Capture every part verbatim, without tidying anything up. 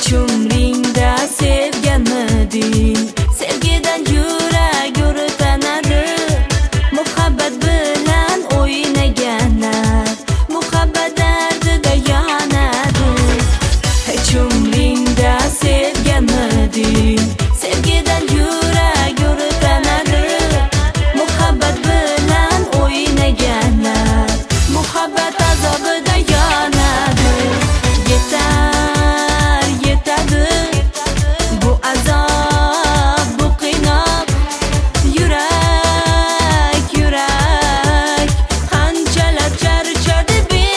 Hech umringda sevganmiding? Sevgidan yurak yo'ritanadi. Muhabbat bilan o'ynaganlar muhabbat dardida yonadi. Hech umringda sevganmiding? Sevgidan yurak yo'ritanadi. Muhabbat bilan o'ynaganlar muhabbat azobida yonadi. Yetar, yetadi bu azob, bu qiynoq. Yurak, yurak qanchalar charchadi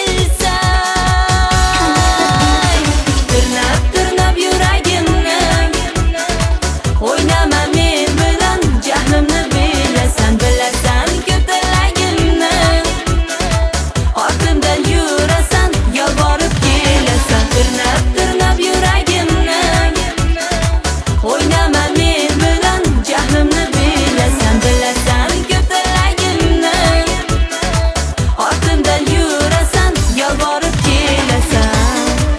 bilsang. Tirnab, tirnab yuragimni o'ynama men bilan, jahlimni bilasan, bilasan ko'tilagimni. Ortimdan yurasan, yolvorib kelasan. Tirnab, tirnab yuragimni o'ynama men bilan, jahlimni bilasan, bilasan ko'tilagimni. Ortimdan yurasan, yolvorib kelasan.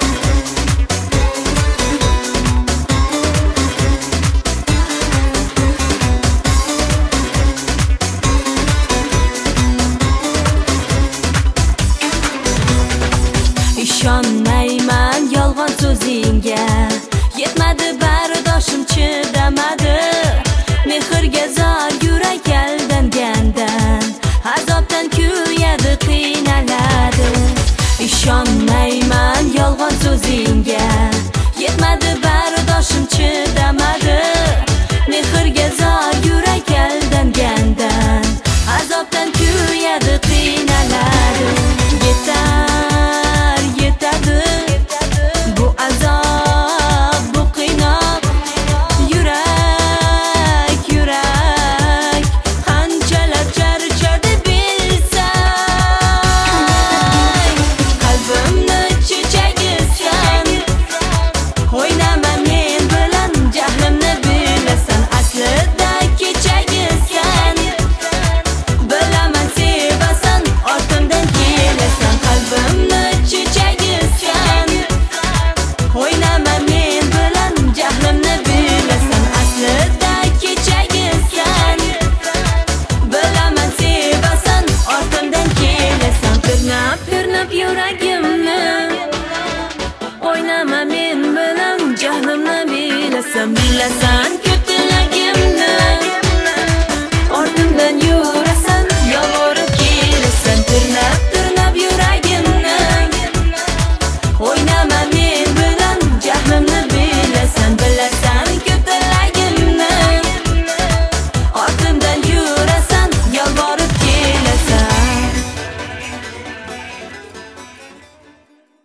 Ishonmayman yolg'on so'zingga, yetmadi bardoshim, chidamadi. Mehrga zor yurak aldangandan, azobdan kuyadi, qiynaladi. Ishonmayman yolg'on so'zingga, yetmadi bardoshim, chidamadi. Mehrga zor yurak aldangandan, azobdan kuyadi,